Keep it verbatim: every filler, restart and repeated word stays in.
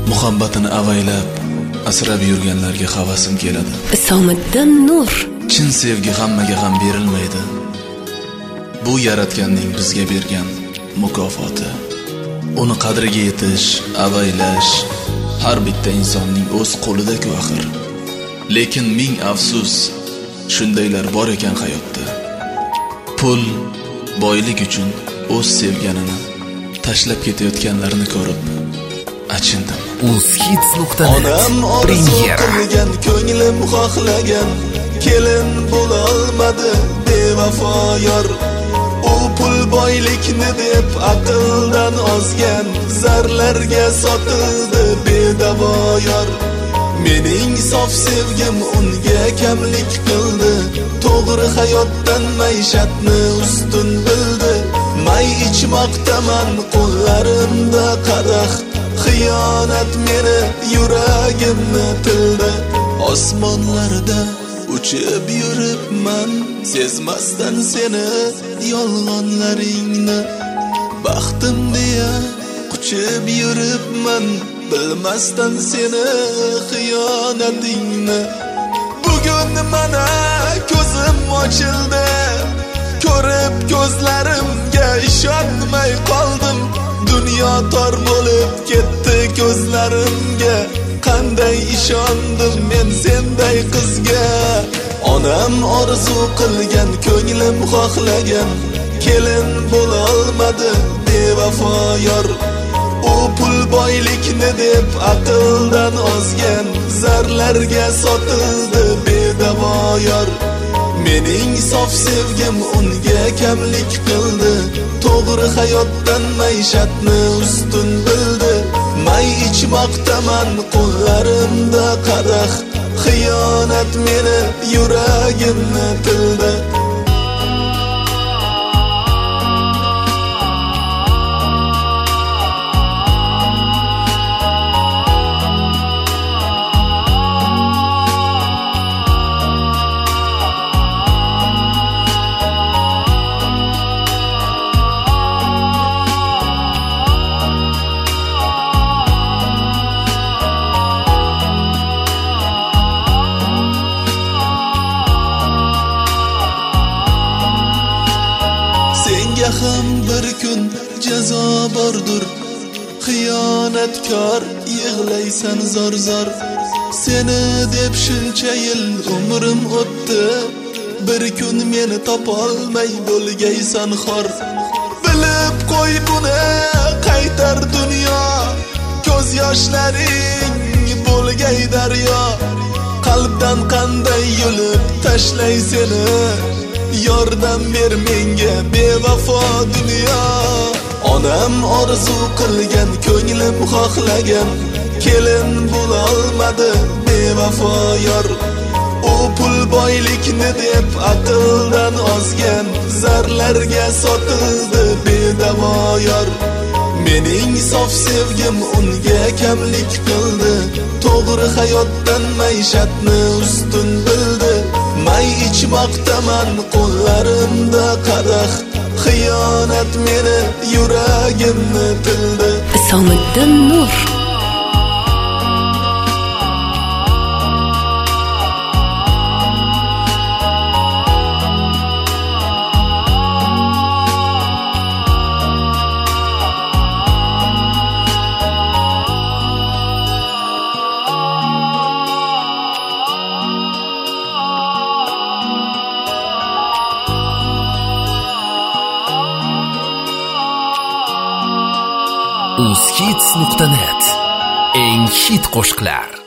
Muhabbatini avaylab asrab yurganlarga havasim keladi. Isomiddin Nur. Chin sevgi hammaga ham berilmaydi. Bu yaratganning bizga bergan mukofoti. Uni qadriga yetish, avaylash har bitta insonning o'z qo'lida-ku axir. Lekin ming afsus, shundaylar bor ekan hayotda. Pul, boylik uchun o'z sevganini tashlab ketayotganlarni ko'rib achindim. Uzhits nuqta net premyera. Qilgan ko'nglim xohlagan kelin bo'la olmadi bevafo yor. U pul boylikni deb aqldan ozgan zarlarga sotildi bedavo yor. Mening sof sevgim unga kamlik qildi. To'g'ri hayotdan maishatni ustun bildi. May ichmoqdaman qo'llarimda qadah. Xiyonat meni yuragimni tildi. Osmonlarda uchib yuribman, sezmasdan seni yolg'onlaringni. Baxtim deya quchib yuribman, bilmasdan seni xiyonatingni. Bugun mana ko'zim ochildi, ko'rib ko'zlarimga ishonmay qoldim. Dunyo tor bo'lib ketdi ko'zlarimga. Qanday ishondim men senday qizga. Onam orzu qilgan, ko'nglim xohlagan kelin bo'la olmadi bevafo yor. U pul boylikni deb aqldan ozgan zarlarga sotildi bedavo yor. Mening sof sevgim unga kamlik qildi. To'g'ri hayotdan maishatni ustun bildi. May ichmoqdaman qo'llarimda qadah. Xiyonat meni yuragimni tildi. Senga ham bir kun jazo bordur. Xiyonatkor yig'laysan zor zor. Seni deb shuncha yil umrim o'tdi. Bir kun meni topolmay bo'lgaysan xor. Bilib qo'y buni qaytar dunyo. Ko'z yoshlaring bo'lgay daryo. Qalbdan qanday yulib tashlay seni. Yordam ber menga bevafo dunyo. Onam orzu qilgan, ko'nglim xohlagan kelin bo'la olmadi bevafo yor. U pul boylikni deb aqldan ozgan zarlarga sotildi bedavo yor. Mening sof sevgim unga kamlik qildi. To'g'ri hayotdan maishatni ustun bildi. May ichmoqdaman qo'llarimda qadah. Xiyonat meni yuragimni tildi. Isomiddin Nur. Uzhits nuqta net eng hit qo'shiqlar.